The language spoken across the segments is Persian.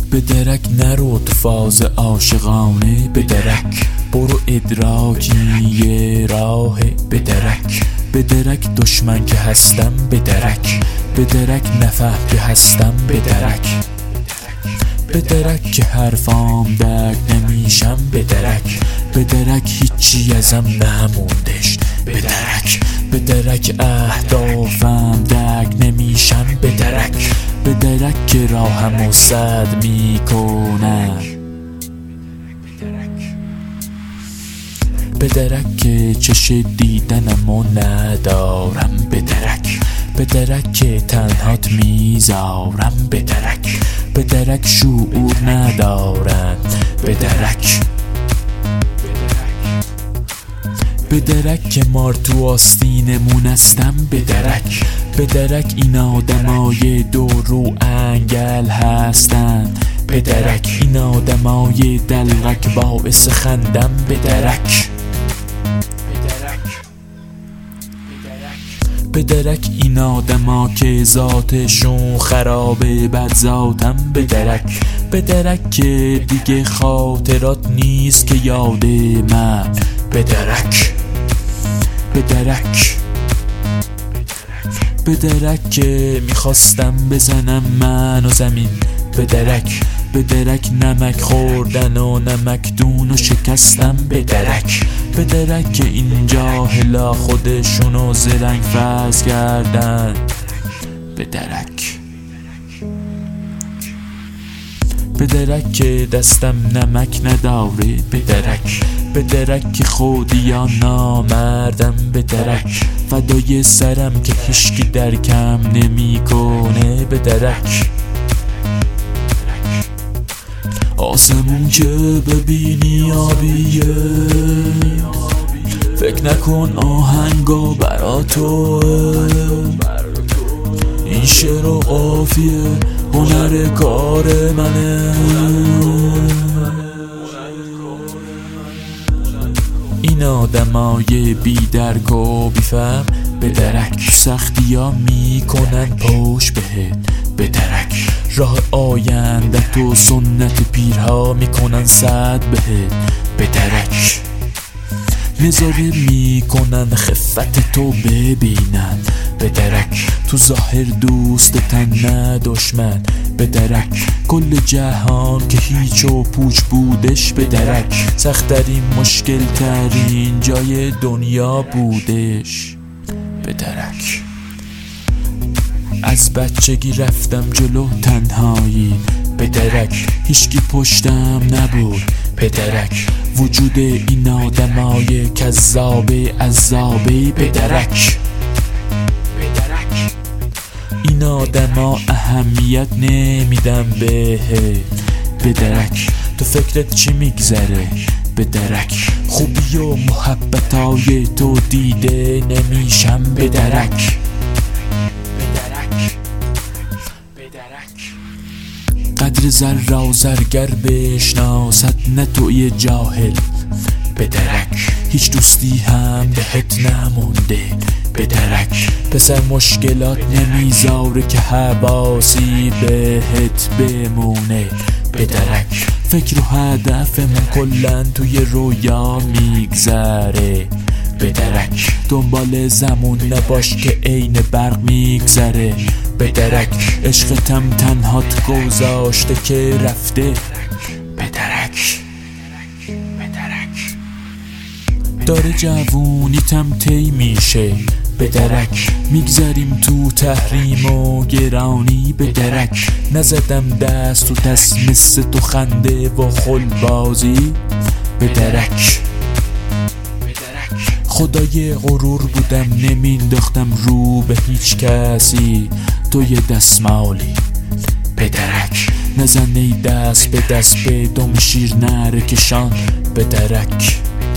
به درک نرو تو فاز عاشقانه، به درک برو ادراکی یه راهه، به درک به درک دشمن که هستم، به درک به درک نفهم که هستم، به درک به درک که حرفام درک نمیشم، به درک به درک هیچی ازم نموندش، به درک به درک اهدافم درک نمیشن، به درک به درک که راهمو سد میکنم، به درک که چش دیدنمو ندارم، به درک به درک که تنهات میذارم، به درک به درک شعور ندارن، به درک به درک که مار تو آستینمون هستم، به درک به درک این آدمای دو رو انگل هستن، به درک این آدمای دلغک باعث خندم، به درک به درک این آدما که ذاتشون خرابه بد ذاتم، به درک به درک که دیگه خاطرات نیست که یاد من، به درک به درک به درک که میخواستم بزنم من و زمین، به درک به درک نمک خوردن و نمک دون و شکستم، به درک به درک که این جاهلا خودشونو زرنگ فرض کردن، به درک به درک که دستم نمک نداره، به درک به درک که خودی یا نامردم، به درک فدای سرم که هیچکی درکم نمیکنه، به درک آسمون که ببینی آبیه، فکر نکن آهنگا برا توه، این شعر و قافیه هنر کار منه، این آدمای بی درک و بی فهم، به درک سختی ها میکنن پشت بهت، به درک راه آینده تو سنت پیرها میکنن صد بهت، به درک نظاره میکنن خفت تو ببینن، به درک تو ظاهر دوستتن نه دشمن، به درک کل جهان که هیچ و پوچ بودش، به درک سخت‌ترین مشکل ترین جای دنیا بودش، به درک از بچگی رفتم جلو تنهایی، به درک هیچکی پشتم نبود، به درک وجود این آدمای کذابه عذابه، به درک این آدما اهمیت نمیدم بهت، به درک تو فکرت چی میگذره، به درک خوبی و محبتای تو دیده نمیشم، به درک قدر زر و زرگر بشناسد نه توی جاهل، به درک هیچ دوستی هم بهت نمونده، به درک پسر مشکلات نمیذاره که حواسی بهت بمونه، به درک فکر و هدفمون کلن توی رویا میگذره، به درک دنبال زمون نباش که عین برق میگذره، به درک عشقتم تنهات گذاشته که رفته، به درک داره جوونیتم طی میشه، به درک میگذریم تو تحریم و گرانی، به درک نزدم دست تو دست مثل تو خنده و خلبازی، به درک خدای غرور بودم نمینداختم رو به هیچ کسی، تو یه دستمالی، به درک نزنی دست به دست به دم شیر نره کشان، به درک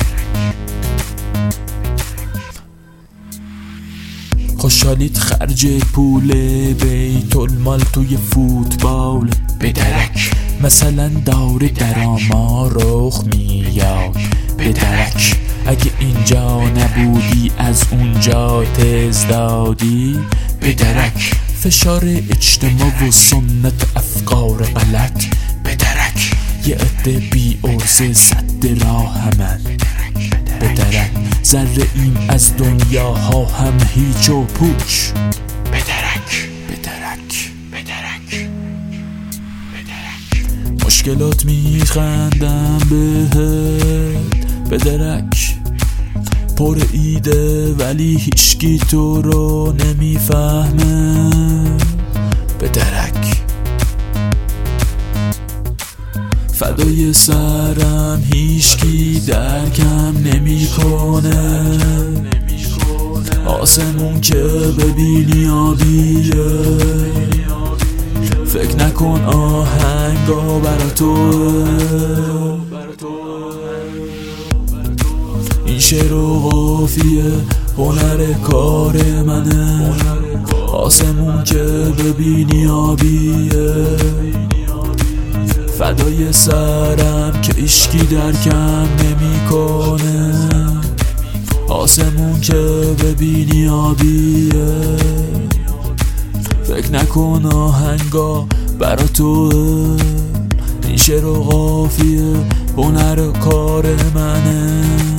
خوشحالیت خرج پول بیت المال توی فوتبال، به درک مثلا داره دراما رخ میاد، به درک اگه اینجا نبودی از اونجا تز دادی، به درک فشار اجتماع و سنت افکار غلط، به یه عده بی ارزه زد راه من به درک، ذره ایم از دنیاها هم هیچ و پوچ به درک، به درک، به درک، به درک. مشکلات میخندم بهت به درک، پر ایده ولی هیچکی تو رو نمیفهمه به درک. فدای سرم هیچکی درکم نمیکنه، آسمون که ببینی آبیه، فکر نکن آهنگا برا تو، این شعر و قافیه هنر کار منه، آسمون که ببینی آبیه، فدای سرم که هیچکی درکم نمیکنه، آسمون که ببینی آبیه، فکر نکن آهنگا برا تو، این شعر و قافیه هنر کار منه.